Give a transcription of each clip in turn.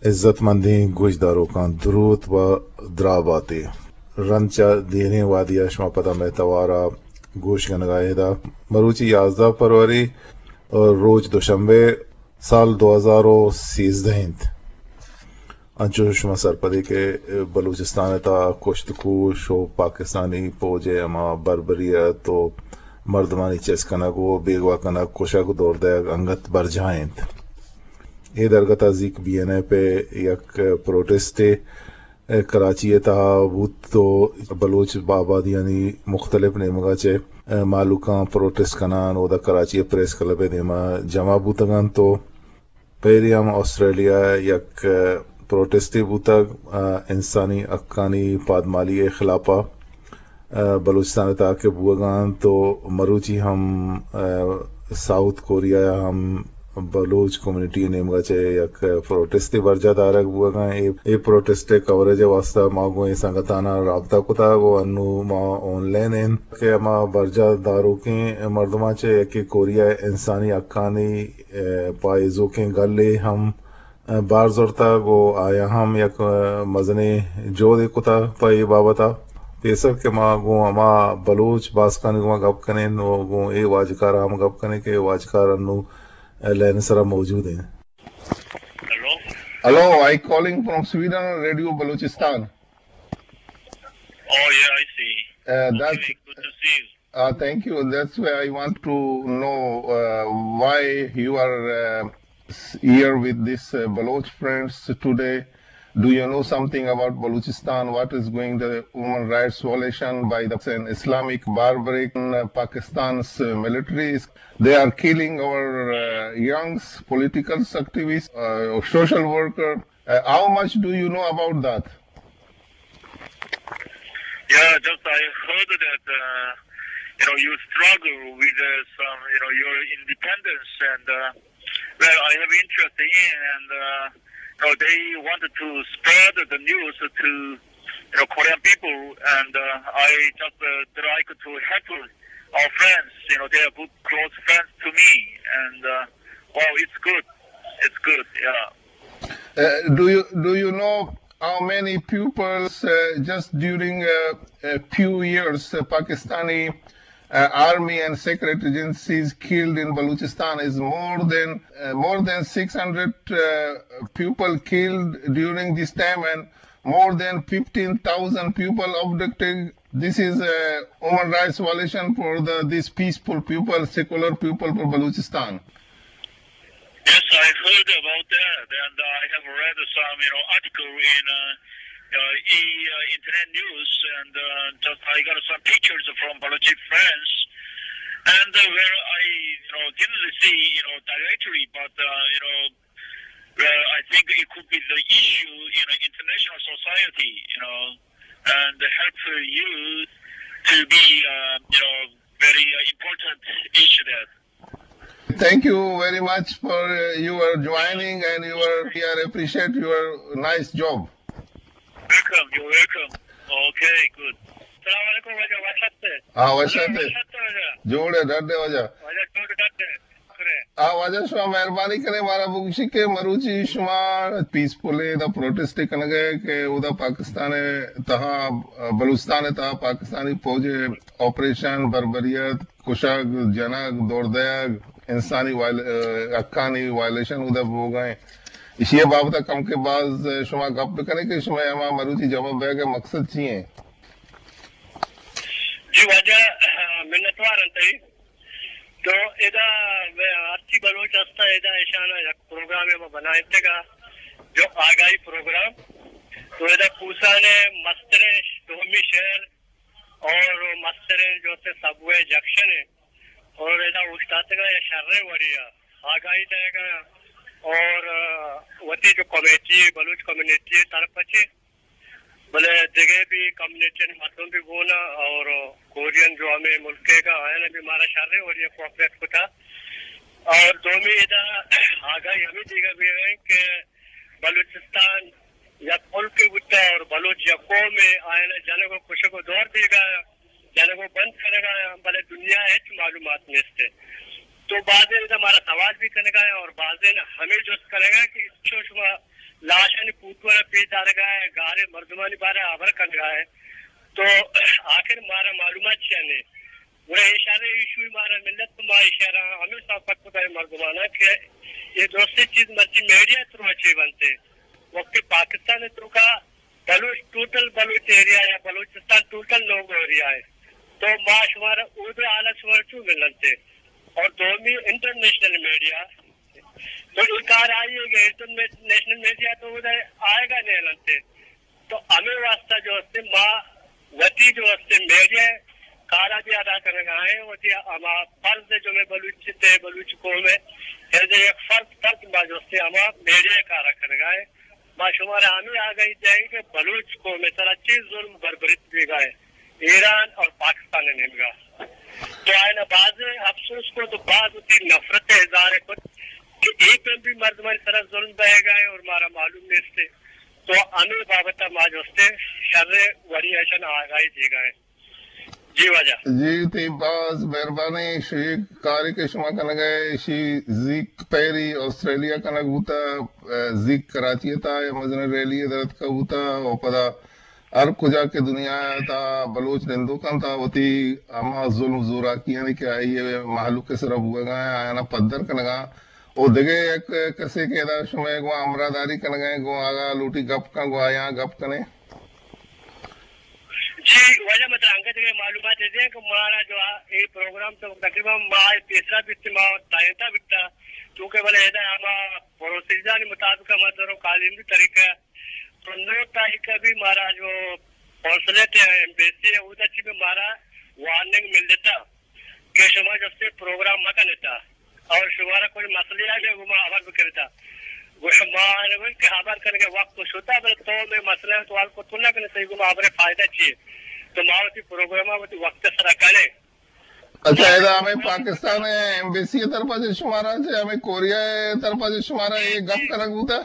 عزت مندی گوشداروں کا درود و دراباتی رنچا دینے وادیا شما پتا میں توارا گوش گنگائے دا مروچی 11 فروری اور روز دوشنبے سال 2013 انچو شما سرپدی کے بلوچستان تا کشتکوش و پاکستانی فوجے اما بربریت و مردمانی چسکنگو بیگوا کنگ کشک دور دے انگت برجائیں یہ درگت ازیک بی این اے پہ یک پروٹیسٹ کراچی تا بود تو بلوچ آبادی یعنی مختلف نیمگا چے معلوکاں پروٹیسٹ کنان او دا کراچی پریس کلب نیما جمع بوتگان تو پہلی ہم آسٹریلیا یک پروٹیسٹی بوتا انسانی حقانی پادمالی خلافہ بلوچستان تا کے بوگان تو مروچی ہم ساؤتھ کوریا ہم بلوچ کمیونٹی نیمگا چے یک پروٹیسٹی برجا دارک بوگان ای پروٹیسٹ کوریج واسطہ ماگو ای سنگتانا رابطہ کتا گو انو ما آن لائن ان کہ ما برجا دارو کے مردما چے یکی کوریا انسانی حقانی پائزو کے گلے ہم بار زورتا گو آیا ہم یک مزنی جو دے کتا پائی بابتا پیسر کے ما گو اما بلوچ باسکانی گو گپ کنے نو گو ای واجکار ہم گپ کنے کے واجکار انو لین سرا موجود ہیں. Hello, I calling from Sweden, Radio Balochistan. Oh yeah, I see. That's Okay, good to see you. thank you. That's why I want to know why you are here with this Baloch friends today. Do you know something about Balochistan? What is going the human rights violation by the Islamic barbaric Pakistan's militaries? They are killing our young political activists, social worker. How much do you know about that? Yeah, just I heard that you struggle with some your independence, and well, I have interest in, and they wanted to spread the news to Korean people, and I just like to help our friends. They are good close friends to me, and wow, it's good. It's good, yeah. Do you know how many pupils just during a few years Pakistani army and secret agencies killed in Balochistan is more than 600 people killed during this time, and more than 15,000 people abducted. This is a human rights violation for these peaceful people, secular people for Balochistan. Yes, I heard about that, and I have read some article in internet news, and just I got some pictures from Balochi friends, and where I didn't see directly, but where I think it could be the issue in international society, and help you to be very important issue there. Thank you very much for your joining, and we appreciate your nice job. Welcome, you're welcome. Okay, good. Assalamu alaikum wajah wajah. وجہ جوڑے ڈرڈے وجہ Wajah joke datte. Kare. وجہ شما مہربانی کرے مارا بگشی کے مروچی شما پیسفلی دا پروٹیسٹ کنگے کہ او دا پاکستان تہا بلوچستان تہا پاکستانی فوج آپریشن بربریت کشک جنگ دوردیگ انسانی حقانی وائلیشن او دا ہو گئے اسی بابتا کم کے بعد شما گپ کرے کہ شما ہما مروچی جواب ہے کہ مقصد چیئے جی وجہ منتوار انتہی تو ادا آرچی بلوچ ہستا ادا اشانہ یک پروگرام میں بنائے گا جو آگاہی پروگرام تو ادا پوسانے مسترے دومی شہر اور مسترے جو سے سبوے جکشن ہے اور ادا استاد کا یا شرے وریا آگاہی دے گا اور وتی جو کمیٹی بلوچ کمیونٹی طرف سے بلے جگہ بھی کمیونٹی مطلب بھی بولا اور کورین جو ہمیں ملکے کا آئین بھی ہمارا شرے اور یہ کوپریٹ ہوتا اور دومی ادا آگاہی ہمیں دیگا بھی ہے کہ بلوچستان یا ملک ہوتا اور بلوچ یا قوم میں آئین جانے کو خوشی کو دور دے گا جانے کو بند کرے گا بلے دنیا ہے معلومات میں سے تو بعض ہمارا سوال بھی کرے گا اور بعض ہمیں جو کرے گا کہ شما لاشن پوتوڑا پی دارگا ہے گارے مردمانی بارے آبر کنگا ہے تو آخر مارا معلومات چاہنے وہ اشارے ایشو مارا ملت ما اشارہ ہمیں صاف پتہ ہے مردمانہ کہ یہ دوسری چیز مرچی میڈیا تھرو اچھے بنتے وقت پاکستان تو کا بلوچ ٹوٹل بلوچ ایریا یا بلوچستان ٹوٹل لوگ ایریا ہے تو ما شمارا اردو اعلیٰ شمار چوں ملتے اور دومی انٹرنیشنل میڈیا تو کار آئیے گا انٹرنیشنل میڈیا تو ادھر آئے گا نہیں لگتے تو ہمیں واسطہ جو ہوتے ماں وتی جو ہوتے میڈیا کارا بھی ادا کرنے گا ہے وہ ہمارا فرض جو میں بلوچ تھے بلوچ قوم میں ایک فرض با جو ہوتے ہمارا میڈیا کارا کرنے گا ہے ماں شمارا ہمیں آ گئی جائے کہ بلوچ قوم میں سر اچھی ظلم بربریت بھی گا ہے ایران اور پاکستان نے گا تو آئے نا بعض افسوس کو تو بعض ہوتی نفرت اظہار کو کہ ایک بھی مرد ہماری طرح ظلم بہے گا ہے اور ہمارا معلوم نہیں سے تو ہمیں بابت ماں جو سے شر وڑی ایشن آگاہی دی گئے جی وجہ جی تی باز مہربانی شیخ کاری کے شما کنگ ہے شی زیک پیری آسٹریلیا کنگ ہوتا زیک کراچی تا مزن ریلی درد کا ہوتا اور پدا ہر کجا کے دنیا تا بلوچ ہندوکان تا ہوتی اما ظلم زورا کی یعنی کہ آئیے محلو کے صرف ہوئے گا آیا نا پدر کنگا او دگے ایک کسی کے دا شمع گو امراداری کنگا گو آگا لوٹی گپ کا گو آیا گپ کنے جی وجہ مطلب انگت کے معلومات دے دیں کہ ہمارا جو یہ پروگرام تو تقریباً ماہ تیسرا بھی ماہ تائنتا بھی کیونکہ بلے ہے ہمارا پروسیجر مطابق مطلب قالمی طریقہ تو 9 تاریخ کا بھی ہمارا جو کونسلیٹ ہے ایمبیسی ہے ادھر سے بھی ہمارا وارننگ مل دیتا کہ شما جب سے پروگرام مت لیتا اور شمارا کوئی مسئلہ ہے وہ خبر بھی کرتا وہ شمار کے خبر کرنے کے وقت کچھ ہوتا ہے تو میں مسئلہ ہے تو آپ کو تلنا کرنے صحیح کو خبر فائدہ چاہیے تو ماوتی پروگرام ہوتی وقت سرا کرے اچھا ایدا ہمیں پاکستان ایمبیسی طرف سے شمارا ہے ہمیں کوریا طرف سے شمارا یہ گپ کرنگ ہوتا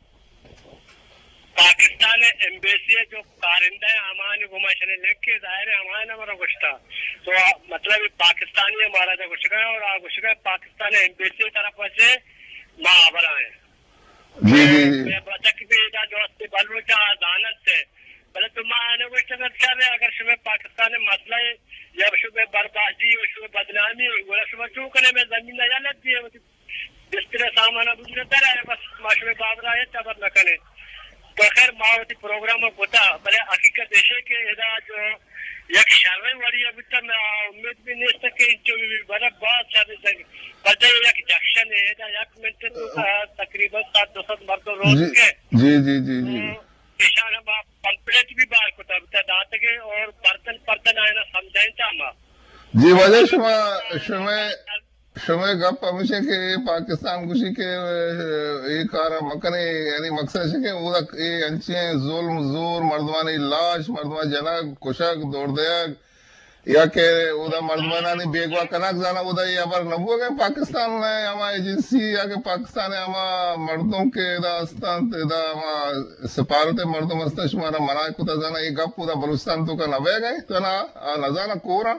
پاکستان ایمبیسی جو کارندہ ہے ہمارے گماشنے لکھ کے ظاہر ہے ہمارے ہمارا گشتہ تو مطلب پاکستانی ہمارا جو گشتہ ہے اور گشتہ پاکستان ایمبیسی طرف سے ماہبر آئے میں بچک بھی جو بلوچا دانت سے بلے تمہارے گشتہ کر رہے اگر شمع پاکستان مسئلہ ہے یا شمع بربادی یا شمع بدنامی وہ شمع چون کرنے میں زمین نہ جالت ہے جس طرح سامانہ بجرتا رہے بس معاشرے بابر آئے تبر نہ کرے تو خیر ماوتی پروگرام ہوتا بلے حقیقت ایسے کہ ادا جو یک شرعی وڑی ابھی تک میں امید بھی نہیں سکے جو بھی بڑا بہت شرعی سکے بلے یک جکشن ہے ادا یک منٹ تو تقریباً 700 مردوں روز کے جی جی جی جی اشارہ با پمپلیٹ بھی باہر کو تھا دات کے اور برتن آئے نا سمجھائیں تھا ہما جی وجہ شمع گپ ہمیشہ کے پاکستان گوشی کے ایک آرہ مکنے یعنی مقصد ہے کہ وہ یہ انچیں ظلم زور مردمانی لاش مردمان جنگ کشک دوڑ دیگ یا کہ وہ دا مردمانی بیگوا کنک زانا وہ دا یہ عبر نبو گئے پاکستان میں ہما ایجنسی یا کہ پاکستان ہے ہما مردوں کے دا استان دا ہما سپارت مردم استان شمارا منائی کتا زانا یہ گپ وہ دا بلوچستان تو کا نبے گئے تو نزانا کورا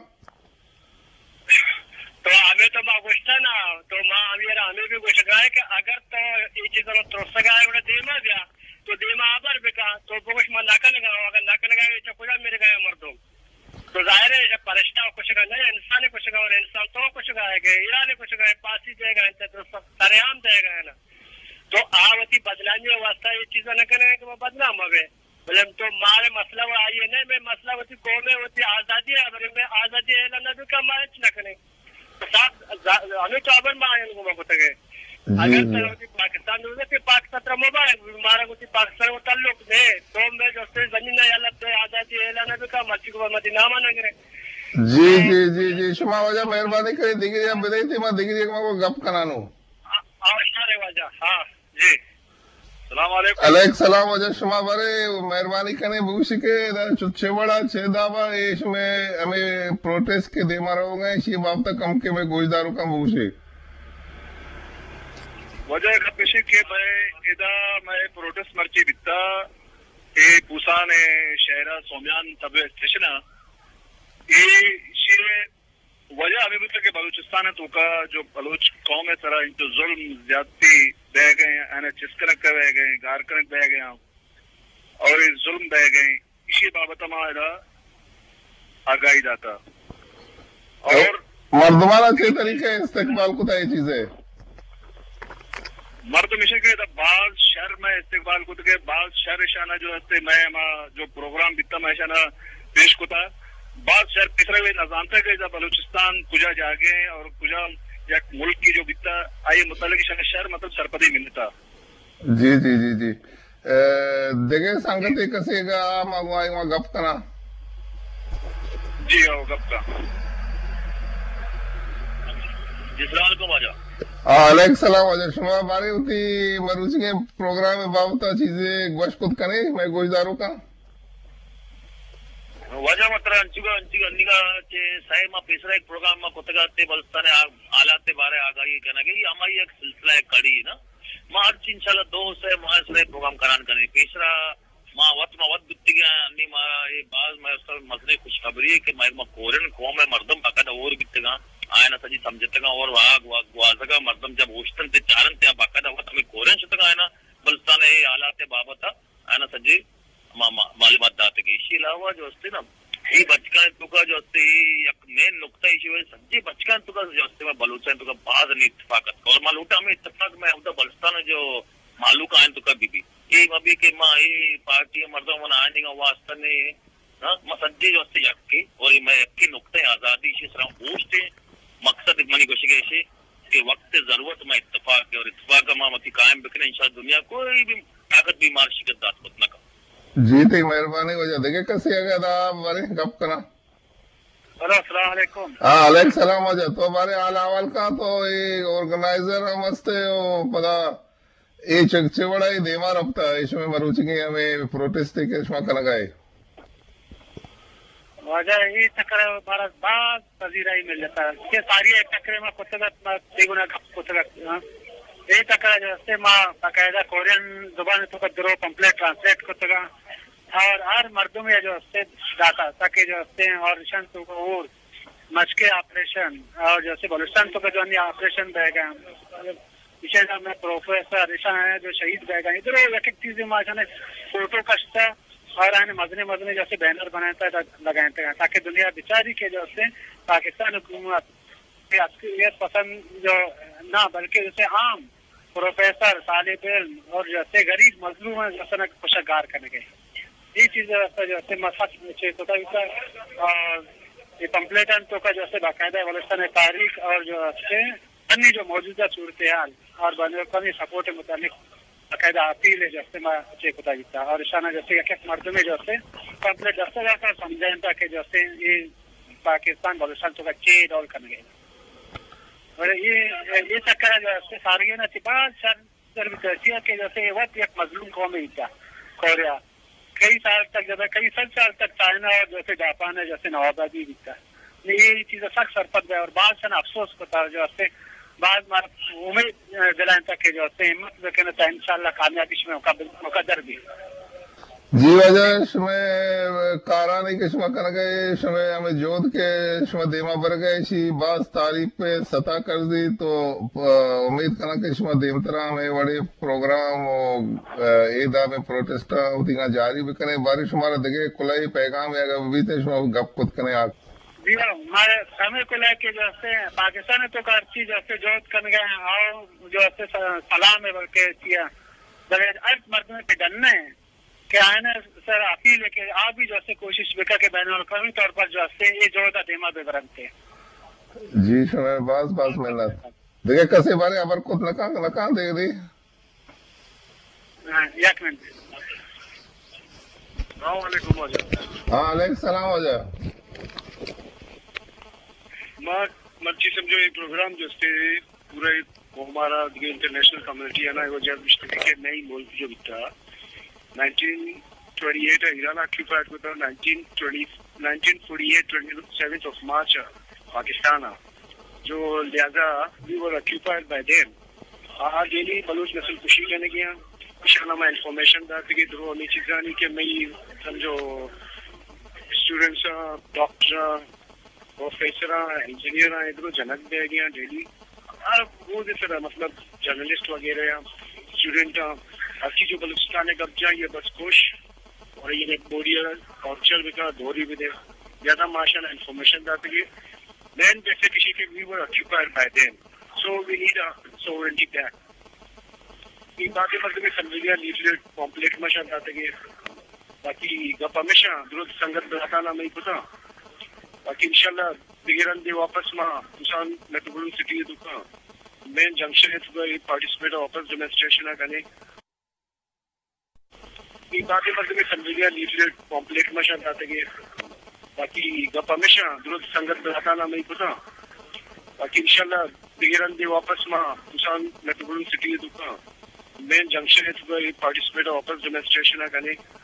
تو ہمیں تو ماں گوشتا نا تو ماں ہمیں بھی گوشت گا ہے کہ اگر تو یہ چیزوں ترسا گا ہے دیما گیا تو دیما آبر بکا تو بگوش ماں ناکل گا اگر ناکل گا یہ چکوڑا میرے گئے مردوں تو ظاہر ہے پرشتہ کچھ گا نہیں انسان کچھ گا اور انسان تو کچھ گا ہے ایران کچھ گا ہے پاسی دے گا سریام دے گا ہے نا تو آوتی بدنامی واسطہ یہ چیزیں نہ کریں کہ وہ بدنام ہوئے بلے تو مارے مسئلہ وہ آئیے نہیں میں مسئلہ ہوتی قومیں ہوتی آزادی ہے اگر میں آزادی ہے نہ بھی کا مارچ نہ کریں ہمیں تو ابر میں آئیں گے بتا گئے اگر پاکستان میں پاکستان موبائل ہمارا کچھ پاکستان کو تعلق دے تو میں جو زمین حالت آزادی اعلان بھی کا مرچی کو مدینہ نہ کرے جی جی جی جی شما وجہ مہربانی کرے دیگری اب بدائی تھی میں دیگری کو گپ کنانو آشار وجہ ہاں جی السلام علیکم علیکم السلام وجہ شما برے مہربانی کرنے بوشی کے چھے بڑا چھے دابا ایش میں ہمیں پروٹیسٹ کے دے مارا ہو گئے شی بابتا کم کے میں گوشداروں کم بوشی وجہ کپیشی کے میں پروٹیسٹ مرچی بیتا اے پوسان شہرہ سومیان طبع اسٹیشنہ اے شیرے وجہ ابھی بھی کہ بلوچستان ہے تو کا جو بلوچ قوم ہے طرح جو ظلم زیادتی بہ گئے ہیں چس کنک بہ گئے گار کنک بہ گئے اور ظلم بہ گئے اسی بابت ہمارا آگاہی داتا اور مردمانہ کے طریقے استقبال کو یہ چیزیں مرد مشن کے بعض شہر میں استقبال کو کے بعض شہر شانہ جو ہے میں جو پروگرام دیتا میں شانہ پیش کو تھا بعض شہر تیسرے ہوئے نظام تھا کہ بلوچستان کجا جاگے اور کجا یا ملک کی جو بیتا آئی متعلق شہر مطلب سرپدی ملتا جی جی جی جی دیکھیں سنگتی کسی کا مگوائی وہاں گپ کرنا جی ہو گپ کا جی السلام علیکم آجا علیکم السلام آجا شما باری ہوتی مروچی کے پروگرام میں بابتا چیزیں گوش خود کریں میں گوشداروں کا وجہ مطلب انچگا انیگا صحیح ماں پیسرا ایک پروگرام ماں کتگا تے بلستان آلات بارے آگاہی کہنا کہ یہ ہماری ایک سلسلہ ایک کڑی ہے نا ماں ہر چیز انشاءاللہ دو سے ماں اس لئے پروگرام کران کریں پیسرا ماں وقت بتی گیا انی ماں یہ بعض میں اس مسئلے خوشخبری ہے کہ ماں کورن قوم ہے مردم باقاعدہ اور بیتے گا آئینہ سجی سمجھتے گا اور واضح مردم جب اوشتن تے چارن تے باقاعدہ وقت ہمیں کورن شتا گا آئینہ بلستان یہ آلات بابت آئینہ سجی معلومات داتے گی اسی علاوہ جو اس نا یہ بچکان تو کا جو ایک مین نقطہ اسی وجہ سجی بچکان تو کا جو میں بلوچستان تو کا بعض نہیں اتفاقت اور معلومات ہمیں اتفاق میں ہم بلستان جو معلوم آئین تو کا بی یہ مبی کہ ماں یہ پارٹی مردوں میں آئین کا واسطہ نے سجی جو یقی اور میں یقی نقطہ آزادی اسی طرح پوچھتے مقصد منی کوشش ہے کہ وقت ضرورت میں اتفاق ہے اور اتفاق کا ماں متی قائم بکنے انشاءاللہ دنیا کوئی بھی طاقت بیمار شکست دات خود نہ کر جی تی مہربانی ہو جائے دیکھیں کسی اگر دا بارے گپ کرنا السلام علیکم علیکم السلام ہو جائے تو ہمارے حال اول کا تو یہ آرگنائزر ہم ہستے پتا یہ چوڑا ہی دیما رفتا اس میں مروچی کی ہمیں پروٹیسٹ کے اس میں لگائے وجہ یہ ٹکرے بارہ بعض پذیرائی مل جاتا ہے کہ ساری ایک ٹکرے میں کتگت دیگونا کتگت یہ ٹکرا جو ہے ماں باقاعدہ کورین زبان تو کا درو کمپلیٹ ٹرانسلیٹ کتگا اور ہر مردوں میں جو ہے داتا تاکہ جو ہے اور رشن تو کا اور مشقے آپریشن اور جیسے بلوچستان تو کا جو انہیں آپریشن بہ گیا وشیش میں پروفیسر رشن ہے جو شہید بہ گئے ادھر ایک ایک چیز میں فوٹو کشتا اور مدنے جیسے بینر بناتا لگاتے ہیں تاکہ دنیا بیچاری کے جو ہے پاکستان حکومت عسکریت پسند جو نہ بلکہ جیسے عام پروفیسر طالب علم اور جیسے غریب مظلوم ہے جیسے کوششگار کرنے گئے یہ چیز جو ہے اور یہ کمپلیٹن تو کا جو ہے باقاعدہ بلوچستان تاریخ اور جو ہے انیہ جو موجودہ صورتحال اور بنوقمی سپورٹ متعلق باقاعدہ اپیل ہے جیسے میں چیک ہوتا جیتا اور اشانہ جیسے ایک مردوں میں جو ہے کمپلیٹ دستہ جا کر سمجھائیں تھا کہ جو ہے یہ پاکستان بلوچستان تو کا چیز ڈول کرنے گئے اور یہ چکر جو ہے سارے نا بعض شہر کہ جیسے وقت ایک مظلوم قوم ہی تھا کوریا کئی سال تک جو ہے کئی سال تک چائنا اور جیسے جاپان ہے جیسے نوآبادی بھی تھا یہ چیزیں سخت سرپت گئے اور بعض سے افسوس کو تھا جو ہے بعض امید دلائیں تک کہ جو ہے ہمت رکھنا تھا انشاءاللہ کامیابی میں مقدر بھی جی وجہ شمیں کارانی کے شما کر گئے شمیں ہمیں جود کے شما دیما بر گئے شی بعض تعریف پہ سطح کر دی تو امید کرنا کہ شما دیمترا میں بڑے پروگرام ایدہ میں پروٹیسٹا ہوتی گا جاری بھی کریں باری شمارا دگے کلائی پیغام ہے اگر بھی تے شما گپ کت کریں آگ جی ہمارے سمے کو لے کے جو ہے پاکستان تو کا ہر چیز جو جود کر گئے ہیں اور جو ہے سلام ہے بلکہ کیا بغیر ارد مردوں پہ ڈلنے ہیں کہ آئین سر اپیل ہے کہ آپ بھی جو ہے کوشش بکا کے بین الاقوامی طور پر جو ہے یہ جوڑا دیما بے برنتے جی شمع باز محنت دیکھے کسی بارے ابر کت لکان دے دی یک منٹ السلام علیکم آجا علیکم السلام آجا مرچی سمجھو یہ پروگرام جو اس پورا ہمارا انٹرنیشنل کمیونٹی ہے نا وہ جب مشترک نئی ملک جو بھی تھا 1928 ایران آکیوپائڈ کو تھا 1948 27th of March پاکستان جو لہذا we were occupied by them daily Baloch نسل کشی کرنے گیا اشانہ میں انفارمیشن داتے گی درو ہمیں چیزانی کہ میں سمجھو اسٹوڈنٹس ڈاکٹر پروفیسر انجینئر ادھر جنک دے گیا ڈیلی وہ سر مطلب جرنلسٹ وغیرہ اسٹوڈنٹ اچھی جو بلوچستان ہے قبضہ یہ بس خوش اور یہ بوڑی کلچر بھی کا دوری بھی دے زیادہ ماشاء اللہ انفارمیشن دیتے گی دین جیسے کسی کے we were occupied by them so we need sovereignty back یہ باتیں مطلب سمجھیا لیفلیٹ پامپلیٹ ماشاء دیتے گی باقی گپ ہمیشہ درست سنگت بتانا میں پتا باقی انشاءاللہ بگیرن دے واپس ماں انسان میٹروپولن سٹی دکھا مین جنکشن ہے تو پارٹیسپیٹ واپس ڈیمونسٹریشن کرنے یہ باتیں مطلب سمجھیا لیفلیٹ پامپلیٹ ماشاء دیتے گی باقی گپ ہمیشہ درست سنگت بتانا میں پتا باقی انشاءاللہ بگیرن دے واپس ماں انسان میٹروپولن سٹی دکھا مین جنکشن ہے تو پارٹیسپیٹ واپس ڈیمونسٹریشن کرنے